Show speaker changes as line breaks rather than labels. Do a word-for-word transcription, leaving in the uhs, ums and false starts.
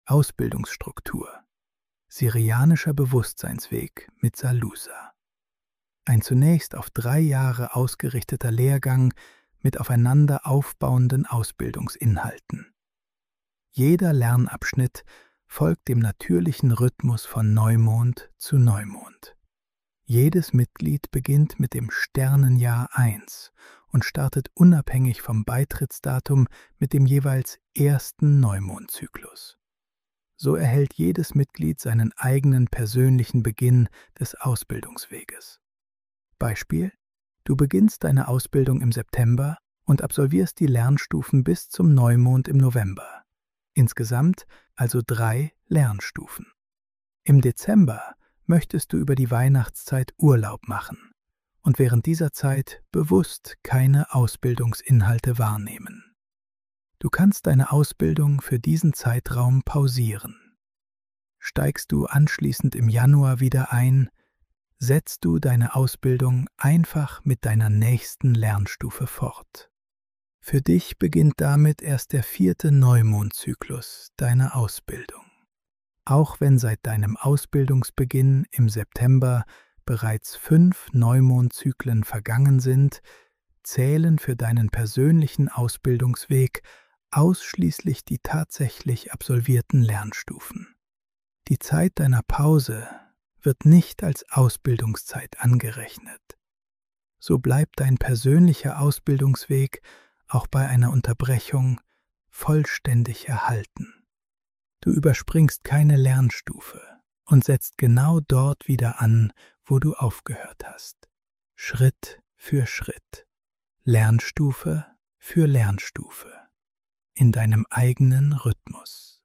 Ausbildungsstruktur. Syrianischer Bewusstseinsweg mit Salusa. Ein zunächst auf drei Jahre ausgerichteter Lehrgang mit aufeinander aufbauenden Ausbildungsinhalten. Jeder Lernabschnitt folgt dem natürlichen Rhythmus von Neumond zu Neumond. Jedes Mitglied beginnt mit dem Sternenjahr eins und startet unabhängig vom Beitrittsdatum mit dem jeweils ersten Neumondzyklus. So erhält jedes Mitglied seinen eigenen persönlichen Beginn des Ausbildungsweges. Beispiel: Du beginnst deine Ausbildung im September und absolvierst die Lernstufen bis zum Neumond im November. Insgesamt also drei Lernstufen. Im Dezember möchtest du über die Weihnachtszeit Urlaub machen und während dieser Zeit bewusst keine Ausbildungsinhalte wahrnehmen. Du kannst deine Ausbildung für diesen Zeitraum pausieren. Steigst du anschließend im Januar wieder ein, setzt du deine Ausbildung einfach mit deiner nächsten Lernstufe fort. Für dich beginnt damit erst der vierte Neumondzyklus deiner Ausbildung. Auch wenn seit deinem Ausbildungsbeginn im September bereits fünf Neumondzyklen vergangen sind, zählen für deinen persönlichen Ausbildungsweg ausschließlich die tatsächlich absolvierten Lernstufen. Die Zeit deiner Pause wird nicht als Ausbildungszeit angerechnet. So bleibt dein persönlicher Ausbildungsweg auch bei einer Unterbrechung vollständig erhalten. Du überspringst keine Lernstufe und setzt genau dort wieder an, wo du aufgehört hast. Schritt für Schritt, Lernstufe für Lernstufe, in deinem eigenen Rhythmus.